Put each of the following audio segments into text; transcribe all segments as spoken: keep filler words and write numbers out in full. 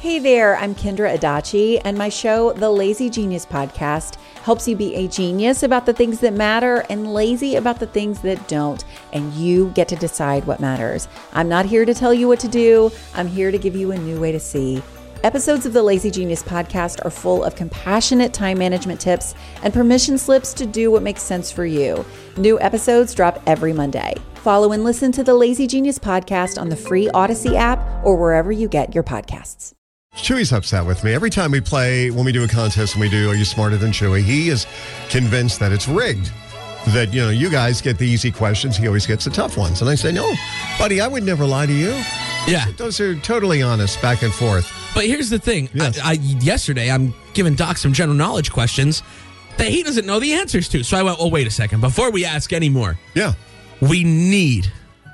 Hey there, I'm Kendra Adachi, and my show, The Lazy Genius Podcast, helps you be a genius about the things that matter and lazy about the things that don't, and you get to decide what matters. I'm not here to tell you what to do. I'm here to give you a new way to see. Episodes of the Lazy Genius Podcast are full of compassionate time management tips and permission slips to do what makes sense for you. New episodes drop every Monday. Follow and listen to the Lazy Genius Podcast on the free Odyssey app or wherever you get your podcasts. Chewy's upset with me. Every time we play, when we do a contest and we do Are You Smarter Than Chewy, he is convinced that it's rigged. That, you know, you guys get the easy questions. He always gets the tough ones. And I say, no, buddy, I would never lie to you. Yeah. Those are totally honest, back and forth. But here's the thing. Yes. I, I yesterday, I'm giving Doc some general knowledge questions that he doesn't know the answers to. So I went, well, wait a second. Before we ask any more, Yeah. we need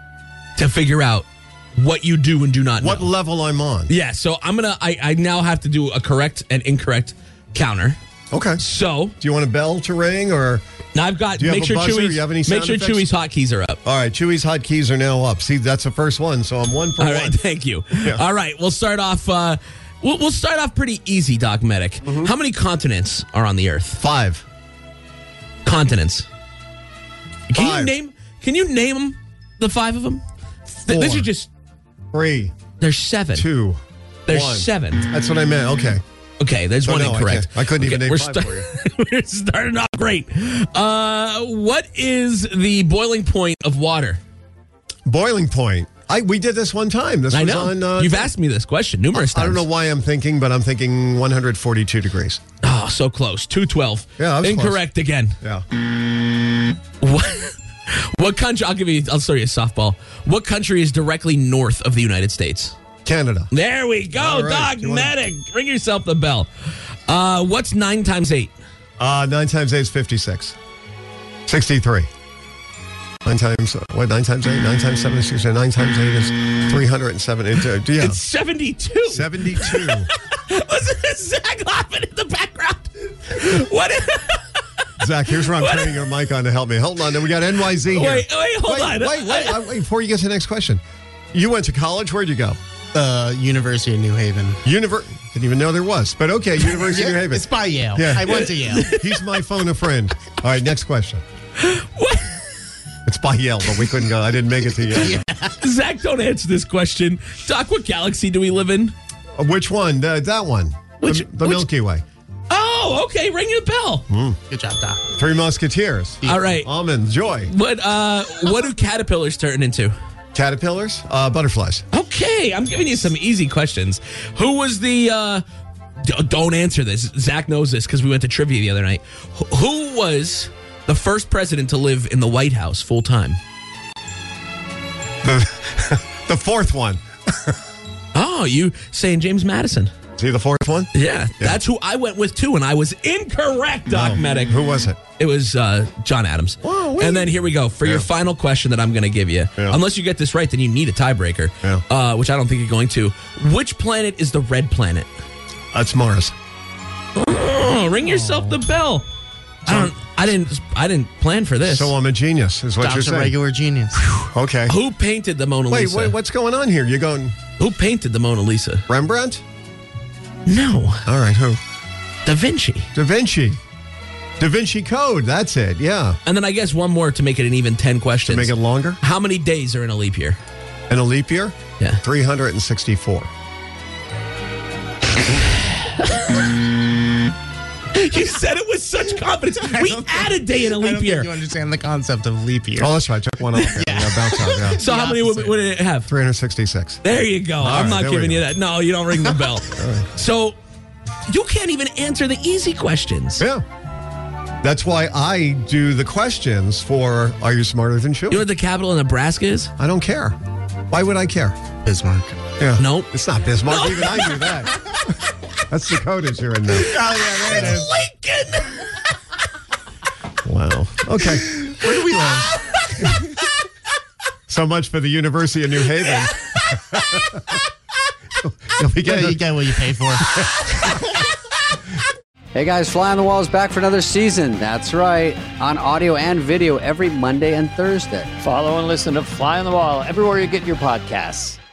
to figure out what you do and do not know. What level I'm on. Yeah, so I'm going to, I now have to do a correct and incorrect counter. Okay. So, Do you want a bell to ring or? now I've got, Do you make have a sure buzzer? Chewy's, You have any make sound sure effects? Chewy's hotkeys are up. All right, Chewy's hotkeys are now up. See, that's the first one, so I'm one for All one. right, thank you. Yeah. All right, we'll start off, uh, we'll, we'll start off pretty easy, Doc Medic. Mm-hmm. How many continents are on the Earth? Five. Continents. Can Five. you name, can you name them, the five of them? Th- This Four. is just, Three. there's seven. Two. There's one. seven. That's what I meant. Okay. Okay, there's So one no, I incorrect. can't- I couldn't even Okay, name we're five sta- for you. We're starting off great. Uh, what is the boiling point of water? Boiling point. I We did this one time. This I was know. on. Uh, You've asked me this question numerous times. I don't know why I'm thinking, but I'm thinking one hundred forty-two degrees. Oh, so close. two twelve. Yeah, I was Incorrect again. Yeah. What, what country? I'll give you, I'll show you a softball. What country is directly north of the United States? Canada. There we go, All right. Doc You wanna- Medic. Ring yourself the bell. Uh, what's nine times eight? Uh, nine times eight is fifty-six. sixty-three. Nine times, uh, what, nine times eight? Nine times seven is sixty. Nine times eight is three hundred seven. It's, uh, yeah. It's seventy-two. seventy-two. Listen to Zach laughing in the background. What? Zach, here's where I'm turning your mic on to help me. Hold on. We got N Y Z here. Wait, wait, hold wait, on. Wait, wait, wait, wait. Before you get to the next question. You went to college? Where'd you go? Uh, University of New Haven. Univer- Didn't even know there was. But okay, University of New Haven. It's by Yale. Yeah. I went to Yale. He's my phone a friend. All right, next question. What? It's by Yale, but we couldn't go. I didn't make it to Yale. Zach, don't answer this question. Doc, what galaxy do we live in? Uh, Which one? The, that one. Which- the the which- Milky Way. Oh, okay. Ring your bell. Good job, Doc. Three Musketeers. All right. Almond, joy. What uh what do caterpillars turn into? Caterpillars. Uh, butterflies. Okay, I'm giving you some easy questions. Who was the uh d- don't answer this. Zach knows this because we went to trivia the other night. Wh- Who was the first president to live in the White House full time? The, the fourth one. Oh, you saying James Madison? Is he the fourth one? Yeah, that's who I went with too, and I was incorrect, Doc No. Medic. Who was it? It was uh, John Adams. Oh, wait. And then here we go for your Yeah. final question that I'm going to give you. Yeah. Unless you get this right, then you need a tiebreaker, Yeah. uh, which I don't think you're going to. Which planet is the red planet? That's Mars. Oh, ring yourself the bell. I don't. I didn't. I didn't plan for this. So I'm a genius, is what you're Doc's a saying. regular genius. Okay. Who painted the Mona Wait, Lisa? wait, what's going on here? You're going Who painted the Mona Lisa? Rembrandt? No, All right, who? Da Vinci. Da Vinci. Da Vinci Code, that's it, yeah. And then I guess one more to make it an even ten questions. Make it longer. How many days are in a leap year? In a leap year? Yeah. three hundred sixty-four. You said it with such confidence. We add a day in a I leap don't year. think you understand the concept of leap year. Oh, that's right. Took one off. Yeah, yeah bounce out, yeah. So The how many would, opposite. would it have? three hundred sixty-six. There you go. I'm right, not there we giving go. you that. No, you don't ring the bell. right. So you can't even answer the easy questions. Yeah. That's why I do the questions for Are You Smarter Than You know Chewy? what the capital of Nebraska is? I don't care. Why would I care? Bismarck. Yeah. Nope. It's not Bismarck. Even I do that. That's Dakotas you're in now. Oh, yeah, there it is. Lincoln. Wow. Okay. Where do we learn? So much for the University of New Haven. You'll be Yeah, getting you get what you pay for. Hey guys, Fly on the Wall is back for another season. That's right, on audio and video every Monday and Thursday. Follow and listen to Fly on the Wall everywhere you get your podcasts.